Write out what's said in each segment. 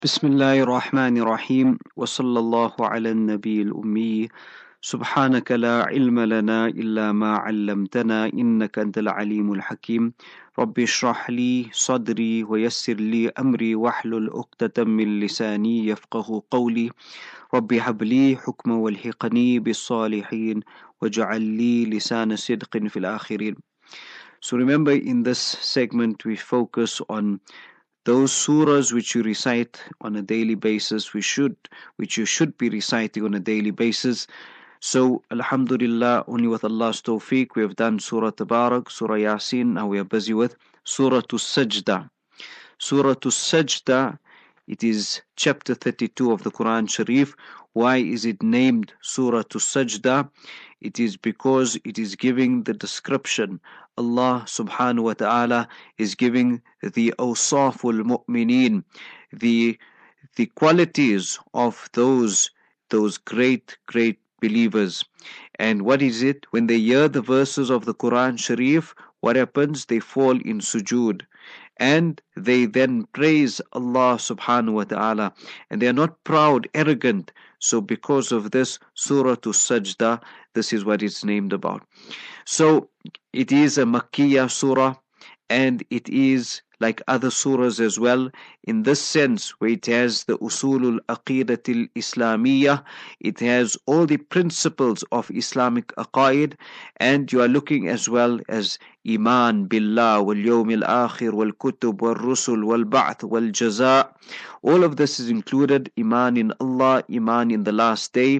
بسم الله الرحمن الرحيم وصلى الله على النبي الأمي سبحانك لا علم لنا إلا ما علمتنا إنك أنت العليم الحكيم رب اشرح لي صدري ويسر لي أمري واحلل عقدة من لساني يفقه قولي رب هب لي حكما والحقني بالصالحين واجعل لي لسان صدق في الآخرين. So remember, in this segment we focus on those surahs which you recite on a daily basis, which you should be reciting on a daily basis. So, Alhamdulillah, only with Allah's tawfiq, we have done Surah Tabarak, Surah Yasin. Now we are busy with Surah Sajda. Surah Sajda, it is chapter 32 of the Quran Sharif. Why is it named Surah Sajda? It is because it is giving the description. Allah subhanahu wa ta'ala is giving the awsaful mu'mineen, the qualities of those great believers. And what is it? When they hear the verses of the Quran Sharif, what happens? They fall in sujood. And they then praise Allah subhanahu wa ta'ala. And they are not proud, arrogant. So because of this, Surah Sajda, this is what it's named about. So it is a Makkiyah surah, and it is like other surahs as well, in this sense where it has the Usulul Aqidatil Islamiyah, it has all the principles of Islamic aqaid, and you are looking as well as Iman Billah, wal Yawmil Akhir, wal Kutub, wal Rusul, wal Ba'th, wal Jaza. All of this is included. Iman in Allah, Iman in the last day,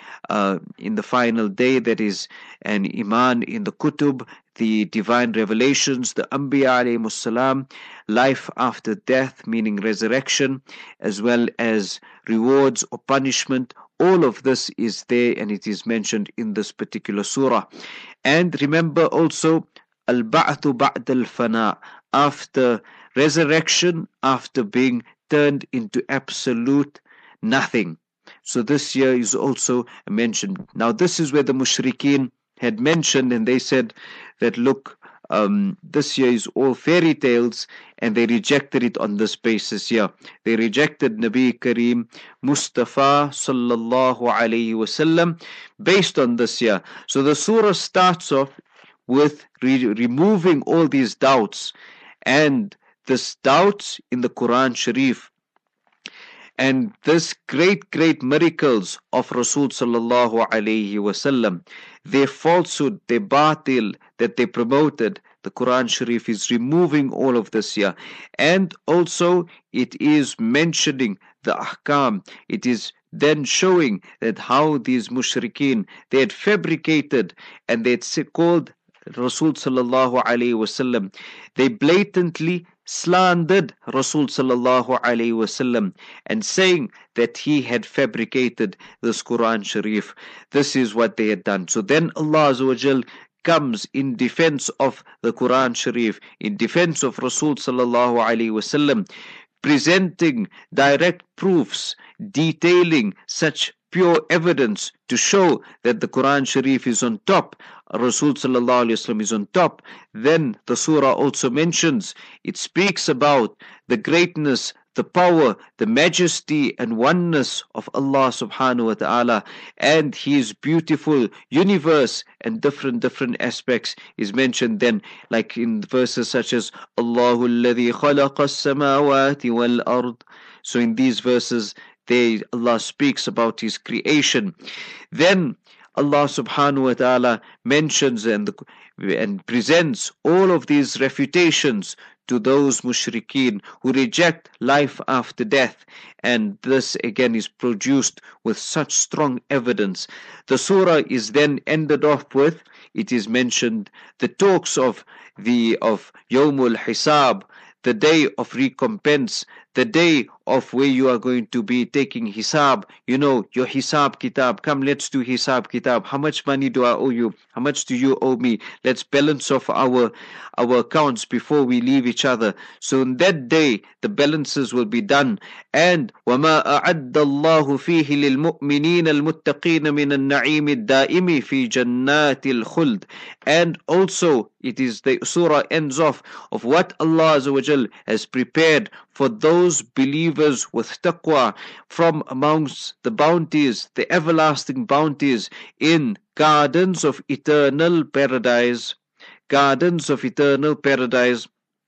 in the final day, that is, and Iman in the Kutub, the divine revelations, the Anbiya alayhimus salam, life after death, meaning resurrection, as well as rewards or punishment. All of this is there, and it is mentioned in this particular surah. And remember also, Al-Ba'thu Ba'd al-Fana, after resurrection, after being turned into absolute nothing. So this here is also mentioned. Now this is where the mushrikeen had mentioned, and they said that, look, this here is all fairy tales, and they rejected it on this basis here. They rejected Nabi Kareem Mustafa sallallahu alayhi wasallam based on this here. So the surah starts off with removing all these doubts, and this doubts in the Quran Sharif, and this great miracles of Rasul sallallahu alayhi wasallam, their falsehood, their batil that they promoted, the Quran Sharif is removing all of this here. And also it is mentioning the ahkam. It is then showing that how these mushrikeen, they had fabricated, and they had called Rasul sallallahu alayhi wasallam, they blatantly slandered Rasul sallallahu alayhi wasallam, and saying that he had fabricated this Quran Sharif. This is what they had done. So then Allah Azza wa Jal comes in defense of the Quran Sharif, in defense of Rasul sallallahu alayhi wasallam, presenting direct proofs, detailing such pure evidence to show that the Quran Sharif is on top, Rasul sallallahu alaihi wasallam is on top. Then the surah also mentions, it speaks about the greatness, the power, the majesty and oneness of Allah subhanahu wa ta'ala, and His beautiful universe, and different aspects is mentioned then, like in verses such as Allahu alladhi khalaqa as-samawati wal ard. So in these verses Allah speaks about His creation. Then Allah subhanahu wa ta'ala mentions and presents all of these refutations to those mushrikeen who reject life after death, and this again is produced with such strong evidence. The surah is then ended off with, it is mentioned, the talks of Yawmul Hisab, the day of recompense, the day of where you are going to be taking hisab, your hisab kitab. Come, let's do hisab kitab. How much money do I owe you? How much do you owe me? Let's balance off our accounts before we leave each other. So in that day, the balances will be done. And وَمَا أَعَدَّ اللَّهُ فِيهِ لِلْمُؤْمِنِينَ الْمُتَّقِينَ مِنَ النَّعِيمِ الدَّائِمِ فِي جَنَّاتِ الْخُلْدِ. And also, it is the surah ends off of what Allah Azza wa Jal has prepared for those believers with taqwa from amongst the bounties, the everlasting bounties in gardens of eternal paradise. Gardens of eternal paradise.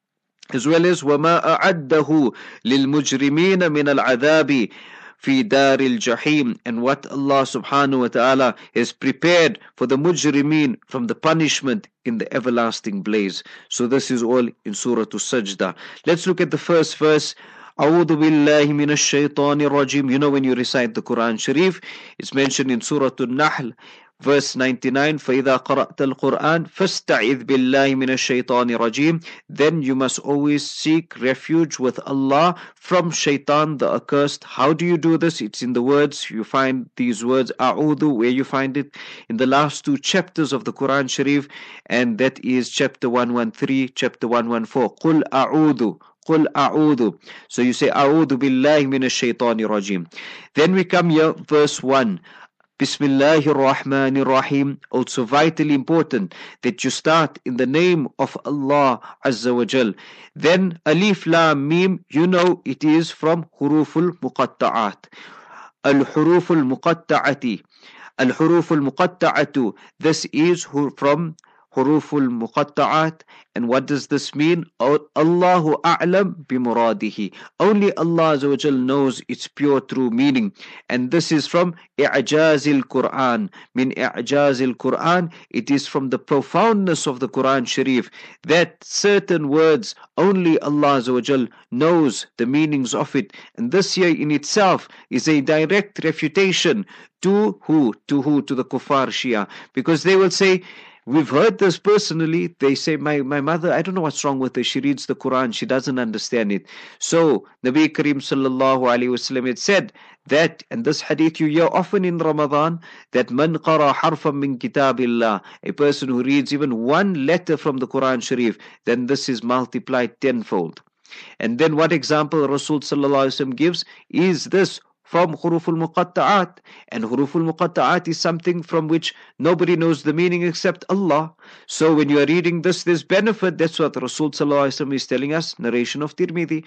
As well as وَمَا أَعَدَّهُ لِلْمُجْرِمِينَ مِنَ الْعَذَابِ fi daril jahim, and what Allah subhanahu wa ta'ala has prepared for the mujrimeen from the punishment in the everlasting blaze. So this is all in Surah As-Sajdah. Let's look at the first verse. أعوذ بالله من الشيطان الرجيم. You know, when you recite the Quran Sharif, it's mentioned in Surah An-Nahl, verse 99, فَإِذَا قَرَأْتَ الْقُرْآنَ فَاسْتَعِذْ بِاللَّهِ مِنَ الشَّيْطَانِ الرَّجِيمِ. Then you must always seek refuge with Allah from shaitan the accursed. How do you do this? It's in the words. You find these words, أعوذ, where you find it in the last two chapters of the Quran Sharif, and that is chapter 113, chapter 114. قُلْ أعوذ. قُلْ أعوذ. So you say, أعوذ بالله من الشيطان الرجيم. Then we come here, verse 1. Bismillahir Rahmanir Rahim. Also vitally important that you start in the name of Allah Azza wa Jal. Then Alif Lam Mim, you know it is from Huruful Muqatta'at. Al-Huruful Muqatta'ati. Al-Huruful Muqatta'atu. This is from Huruful Muqatta'at. And what does this mean? Allahu A'lam bimuradihi. Only Allah Azza wa Jal knows its pure true meaning. And this is from I'jazil Quran. Min I'jazil Quran. It is from the profoundness of the Quran Sharif that certain words only Allah Azza wa Jal knows the meanings of it. And this here in itself is a direct refutation to who? To the Kuffar Shia. Because they will say, we've heard this personally. They say, my mother, I don't know what's wrong with her. She reads the Quran. She doesn't understand it. So, Nabi Kareem sallallahu alayhi wasallam had said that, and this hadith you hear often in Ramadan, that man qara harfan min kitabillah, a person who reads even one letter from the Quran Sharif, then this is multiplied tenfold. And then what example Rasul sallallahu alayhi wasallam gives is this, from Huruful Muqatta'at. And Huruful Muqatta'at is something from which nobody knows the meaning except Allah. So when you are reading this, there's benefit. That's what Rasul Sallallahu Alaihi Wasallam is telling us. Narration of Tirmidhi.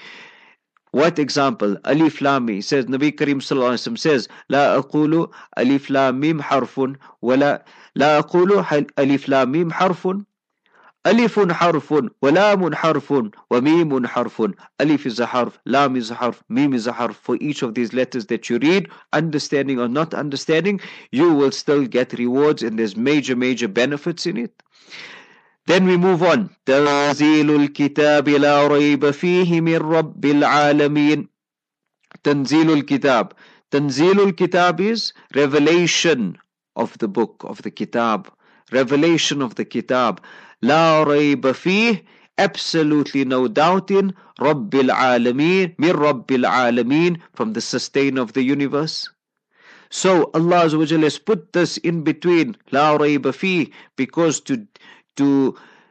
What example? Alif Lam Mim. Says Nabi Kareem Sallallahu Alaihi Wasallam says, La aqulu Alif Lam Mim harfun, wala La aqulu Alif Lam Mim harfun. Alifun harfun, wa lamun harfun, wa mimun harfun. Alif is a harf, lam is a harf, mim is a harf. For each of these letters that you read, understanding or not understanding, you will still get rewards, and there's major benefits in it. Then we move on. Tanzilul kitab la rayba fihi min rabbil alamin. Tanzilul kitab. Tanzilul kitab is revelation of the book, of the kitab. Revelation of the kitab. La rayba fih, absolutely no doubt in, Rabbil Alameen, Mir Rabbil Alameen, from the sustainer of the universe. So Allah Azza wa Jalla has put this in between, La rayba fih, because to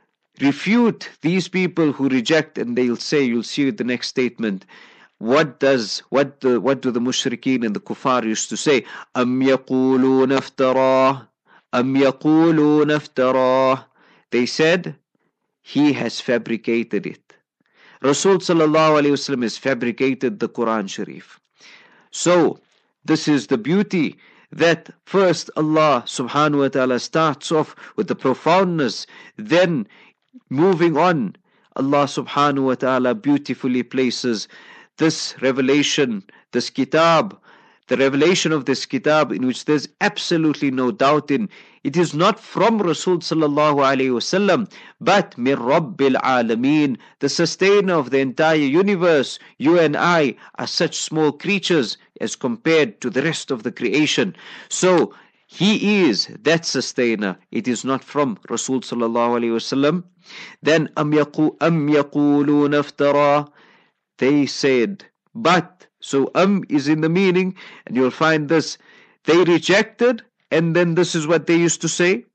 refute these people who reject, and they'll say, you'll see the next statement, what do the mushrikeen and the kuffar used to say? Am yaquluna iftarah, Am yaquluna iftarah. They said, he has fabricated it. Rasul sallallahu alayhi wasallam has fabricated the Quran Sharif. So, this is the beauty that first Allah subhanahu wa ta'ala starts off with the profoundness, then moving on, Allah subhanahu wa ta'ala beautifully places this revelation, this kitab, the revelation of this kitab in which there's absolutely no doubt in. It is not from Rasul sallallahu alayhi wasallam, but min Rabbil Alameen, the sustainer of the entire universe. You and I are such small creatures as compared to the rest of the creation. So he is that sustainer. It is not from Rasul sallallahu alayhi wasallam. Then am yaquluna iftara. They said, but. So is in the meaning, and you'll find this. They rejected, and then this is what they used to say.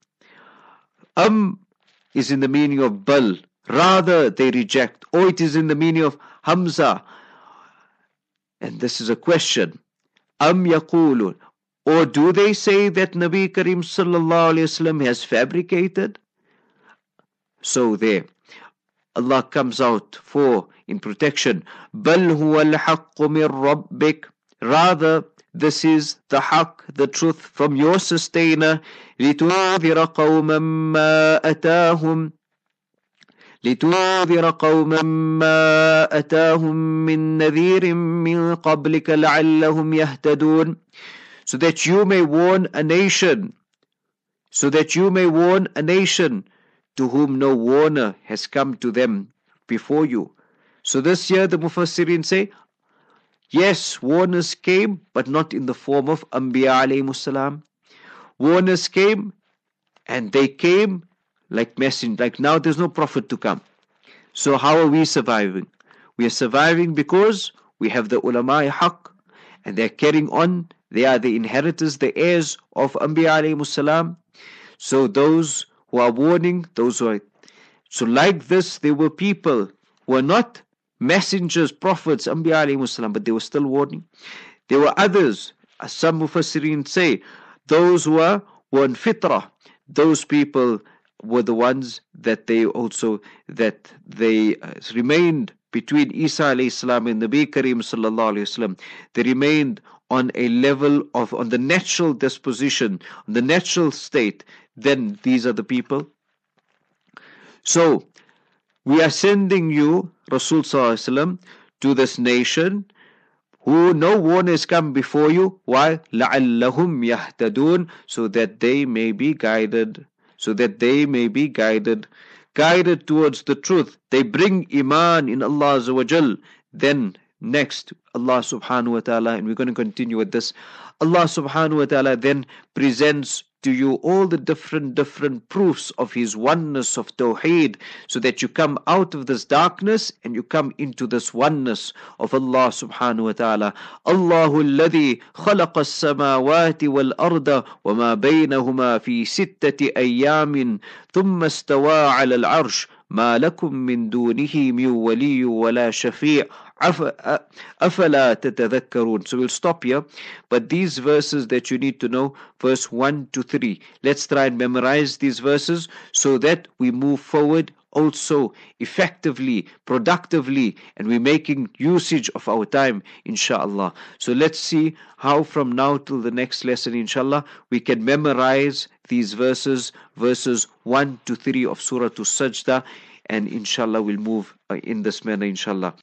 Is in the meaning of bal. Rather they reject. Or it is in the meaning of hamza. And this is a question. Yaqulun. Or do they say that Nabi Kareem sallallahu alayhi wasallam has fabricated? So there. Allah comes out for in protection. بَلْ هُوَ الْحَقُّ مِنْ رَبِّكَ. Rather, this is the haqq, the truth from your sustainer. لِتُنذِرَ قَوْمًا مَا أَتَاهُمْ لِتُنذِرَ قَوْمًا مَا أَتَاهُمْ مِنْ نَذِيرٍ مِنْ قَبْلِكَ لَعَلَّهُمْ يَهْتَدُونَ. So that you may warn a nation, to whom no warner has come to them before you. So this year the Mufassirin say, yes, warners came, but not in the form of Anbiya alayhimus salam. Warners came, and they came like messenger. Like now there's no prophet to come. So how are we surviving? We are surviving because we have the ulama haqq, and they're carrying on. They are the inheritors, the heirs of Anbiya alayhimus salam. So those who are warning, those who are... So like this, there were people who were not messengers, prophets, Anbiya alayhimus salam, but they were still warning. There were others, as some Mufassirin say, those who were on fitrah. Those people were the ones that they remained between Isa alayhi salam and Nabi Kareem sallallahu alayhi wasallam. They remained on a level of, on the natural disposition, on the natural state. Then these are the people. So we are sending you, Rasul sallallahu alayhi wasallam, to this nation who no warner has come before you. Why? لَعَلَّهُمْ يَهْتَدُونَ. So that they may be guided. Guided towards the truth. They bring iman in Allah Azza wa Jal. Then next, Allah subhanahu wa ta'ala, and we're going to continue with this, Allah subhanahu wa ta'ala then presents to you all the different proofs of His oneness of Tawheed, so that you come out of this darkness and you come into this oneness of Allah subhanahu wa ta'ala. Allahu alladhi khalaqa as-samawati wal-arda wa ma baynahuma fi sittati ayyamin thumma istawa 'ala al-'arsh ma lakum min dunihi min waliyyin wala shafi'. أَفَلَا تَتَذَكَّرُونَ. So we'll stop here. But these verses that you need to know, verse 1 to 3. Let's try and memorize these verses so that we move forward also effectively, productively, and we're making usage of our time, inshallah. So let's see how from now till the next lesson, inshallah, we can memorize these verses 1 to 3 of Surah As-Sajdah, and inshallah we'll move in this manner, inshallah.